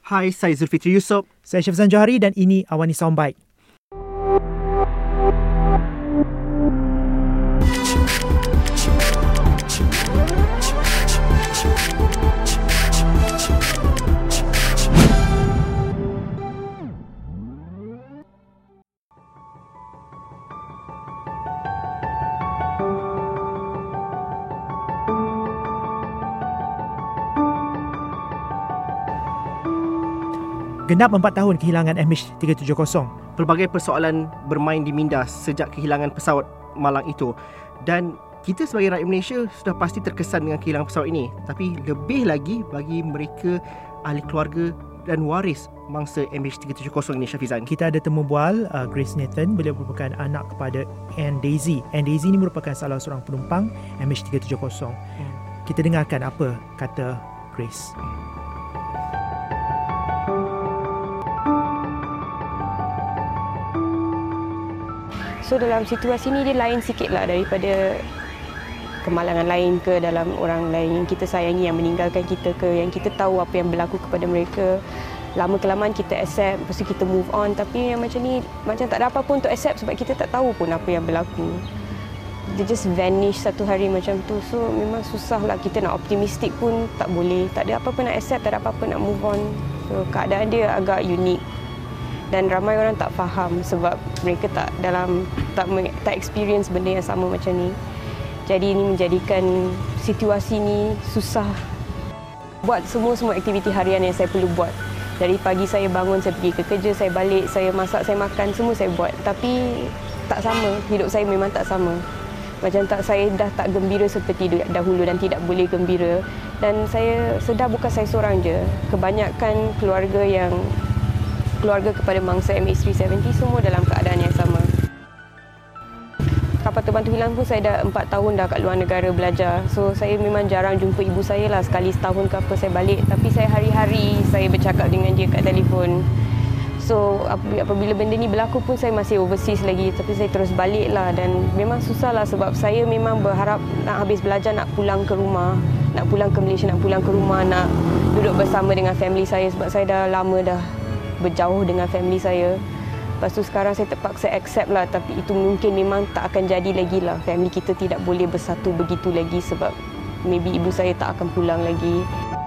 Hai, saya Zulfitri Yusof. Saya Syafzan Johari dan ini Awani Soundbite. Genap 4 tahun kehilangan MH370. Pelbagai persoalan bermain di minda sejak kehilangan pesawat malang itu. Dan kita sebagai rakyat Malaysia sudah pasti terkesan dengan kehilangan pesawat ini. Tapi lebih lagi bagi mereka ahli keluarga dan waris mangsa MH370 ini, Syafizan. Kita ada temu bual Grace Nathan. Beliau merupakan anak kepada Anne Daisy. Anne Daisy ini merupakan salah seorang penumpang MH370. Kita dengarkan apa kata Grace. So dalam situasi ni dia lain sikit lah daripada kemalangan lain ke dalam orang lain yang kita sayangi yang meninggalkan kita ke, yang kita tahu apa yang berlaku kepada mereka. Lama kelamaan kita accept, lepas tu kita move on. Tapi yang macam ni macam tak ada apa pun untuk accept sebab kita tak tahu pun apa yang berlaku. Dia just vanish satu hari macam tu. So memang susah lah, kita nak optimistik pun tak boleh. Tak ada apa-apa nak accept, tak ada apa-apa nak move on. So keadaan dia agak unik. Dan ramai orang tak faham sebab mereka tak experience benda yang sama macam ni. Jadi ini menjadikan situasi ni susah. Buat semua aktiviti harian yang saya perlu buat. Dari pagi saya bangun, saya pergi ke kerja, saya balik, saya masak, saya makan, semua saya buat. Tapi tak sama, hidup saya memang tak sama. Saya dah tak gembira seperti dahulu dan tidak boleh gembira. Dan saya sedar bukan saya seorang je. Kebanyakan keluarga kepada mangsa MH370 semua dalam keadaan yang sama. Kapal terbang tu hilang pun saya dah 4 tahun dah kat luar negara belajar. So saya memang jarang jumpa ibu saya lah, sekali setahun ke apa saya balik. Tapi saya hari-hari saya bercakap dengan dia kat telefon. So apabila benda ni berlaku pun saya masih overseas lagi. Tapi saya terus balik lah dan memang susah lah sebab saya memang berharap nak habis belajar nak pulang ke rumah. Nak pulang ke Malaysia, nak pulang ke rumah, nak duduk bersama dengan family saya sebab saya dah lama dah berjauh dengan family saya. Lepas tu sekarang saya terpaksa accept lah, tapi itu mungkin memang tak akan jadi lagi lah. Family kita tidak boleh bersatu begitu lagi sebab maybe ibu saya tak akan pulang lagi.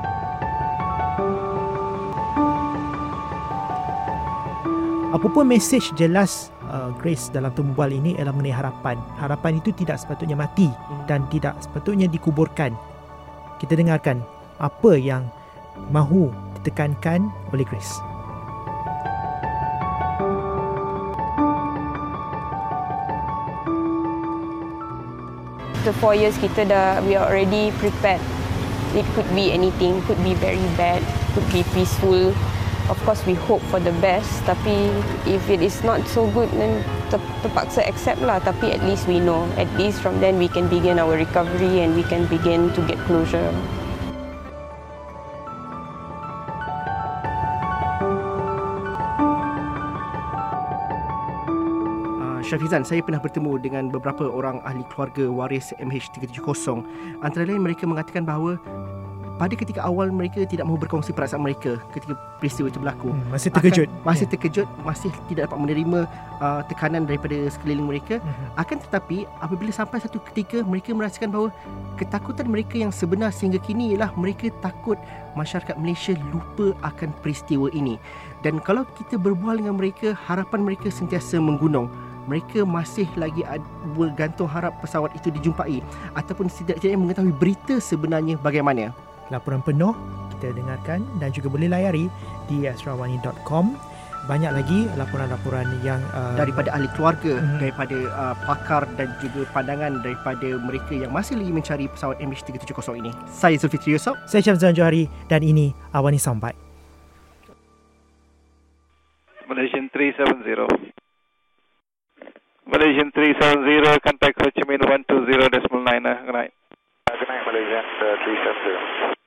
Apa pun mesej jelas Grace dalam temu bual ini ialah mengenai harapan. Harapan itu tidak sepatutnya mati dan tidak sepatutnya dikuburkan. Kita dengarkan apa yang mahu ditekankan oleh Grace. After 4 years we are already prepared. It could be anything, could be very bad, could be peaceful. Of course we hope for the best, tapi if it is not so good then terpaksa accept lah. Tapi at least we know, at least from then we can begin our recovery and we can begin to get closure. Syafizan, saya pernah bertemu dengan beberapa orang ahli keluarga waris MH370. Antara lain mereka mengatakan bahawa pada ketika awal mereka tidak mahu berkongsi perasaan mereka ketika peristiwa itu berlaku. Masih terkejut. Terkejut, masih tidak dapat menerima tekanan daripada sekeliling mereka. Akan tetapi apabila sampai satu ketika mereka merasakan bahawa ketakutan mereka yang sebenar sehingga kini ialah mereka takut masyarakat Malaysia lupa akan peristiwa ini. Dan kalau kita berbual dengan mereka, harapan mereka sentiasa menggunung. Mereka masih lagi bergantung harap pesawat itu dijumpai ataupun setidaknya mengetahui berita sebenarnya bagaimana. Laporan penuh kita dengarkan dan juga boleh layari di asrawani.com. Banyak lagi laporan-laporan yang daripada ahli keluarga, daripada pakar dan juga pandangan daripada mereka yang masih lagi mencari pesawat MH370 ini. Saya Zulfitri Yusof. Saya Syafzan Johari dan ini Awani Soundbite. Malaysian 370. Malaysian 370, contact Ho Chi Minh 120.9. Good night. Good night, Malaysian 370.